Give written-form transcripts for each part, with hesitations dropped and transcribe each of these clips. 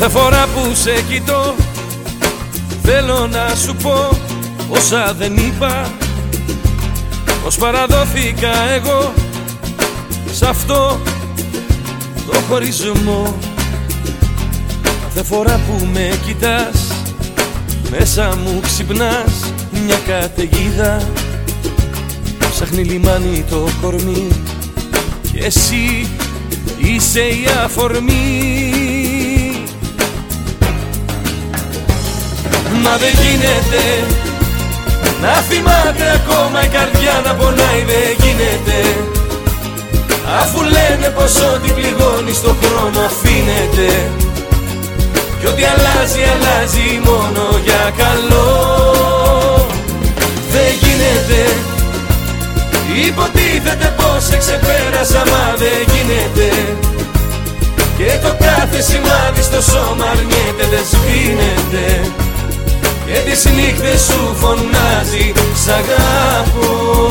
Κάθε φορά που σε κοιτώ θέλω να σου πω όσα δεν είπα, πως παραδόθηκα εγώ σ' αυτό το χωρισμό. Κάθε φορά που με κοιτάς μέσα μου ξυπνάς μια καταιγίδα, ψάχνει λιμάνι το κορμί και εσύ είσαι η αφορμή. Μα δεν γίνεται να θυμάται ακόμα η καρδιά να πονάει, δεν γίνεται, αφού λένε πως ό,τι πληγώνει στον χρόνο αφήνεται κι ό,τι αλλάζει, αλλάζει μόνο για καλό. Δεν γίνεται, υποτίθεται πως σε ξεπέρασα, μα δεν γίνεται, και το κάθε σημάδι στο σώμα αρνιέται, δεν σβήνεται, και τις νύχτες σου φωνάζει σ' αγαπώ.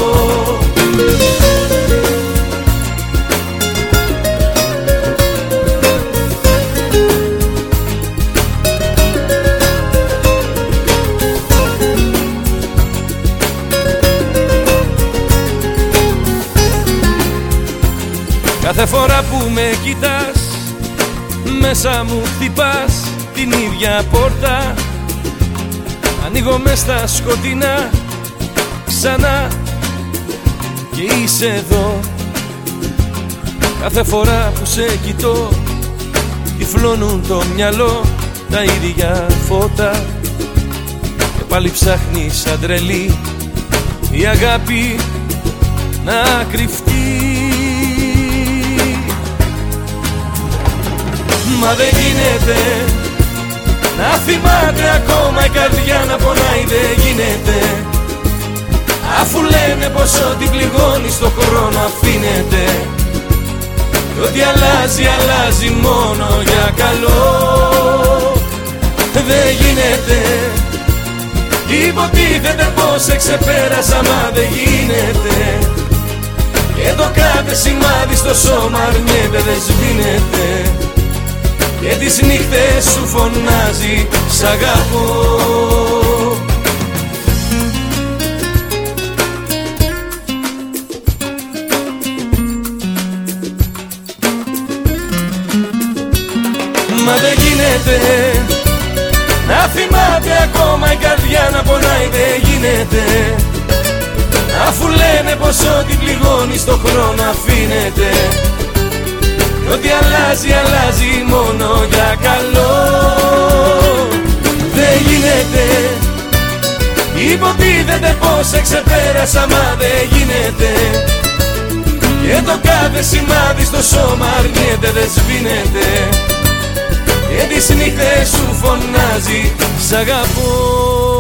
Κάθε φορά που με κοιτάς μέσα μου χτυπάς την ίδια πόρτα, ανοίγω μες στα σκοτεινά ξανά και είσαι εδώ. Κάθε φορά που σε κοιτώ τυφλώνουν το μυαλό τα ίδια φώτα και πάλι ψάχνεις σαν τρελή η αγάπη να κρυφτεί. Μα δεν γίνεται να θυμάται ακόμα η καρδιά να πονάει, δεν γίνεται, αφού λένε πως ό,τι πληγώνει στον χρόνο αφήνεται κι ό,τι αλλάζει, αλλάζει μόνο για καλό. Δεν γίνεται, υποτίθεται πως σε ξεπέρασα, μα δεν γίνεται, και το κάθε σημάδι στο σώμα αρνιέται, δεν σβήνεται, και τις νύχτες σου φωνάζει σ' αγαπώ. Μα δεν γίνεται να θυμάται ακόμα η καρδιά να πονάει, δεν γίνεται, αφού λένε πως ό,τι πληγώνει στον χρόνο αφήνεται κι ό,τι αλλάζει, αλλάζει μόνο για καλό. Δεν γίνεται, υποτίθεται πως σε ξεπέρασα, μα δεν γίνεται, και το κάθε σημάδι στο σώμα αρνιέται, δεν σβήνεται, και τις νύχτες σου φωνάζει σ' αγαπώ.